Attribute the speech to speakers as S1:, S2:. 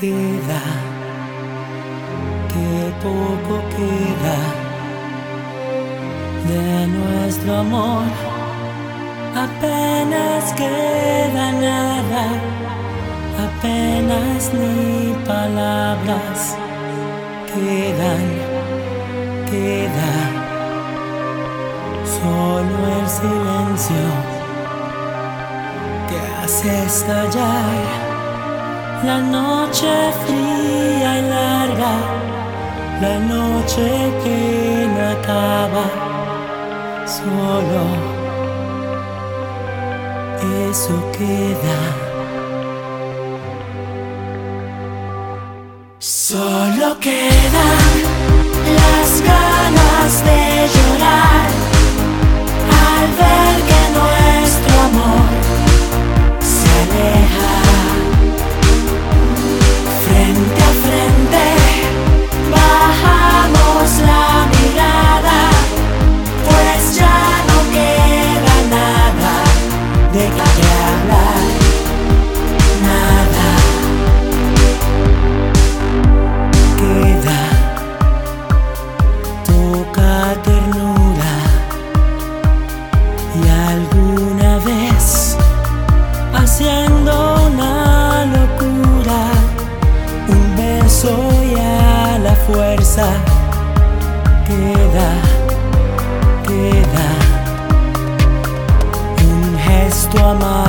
S1: queda, qué poco queda de nuestro amor. Apenas queda nada, apenas ni palabras quedan, queda solo el silencio que hace estallar la noche fría y larga, la noche que no acaba. Solo eso queda. Solo quedan las ganas de llorar al ver que nuestro amor se aleja. Frente a frente bajamos la mirada, pues ya no queda nada de qué hablar, nada. Queda poca ternura y alguna vez haciendo una locura, un beso y a la fuerza queda, queda un gesto amable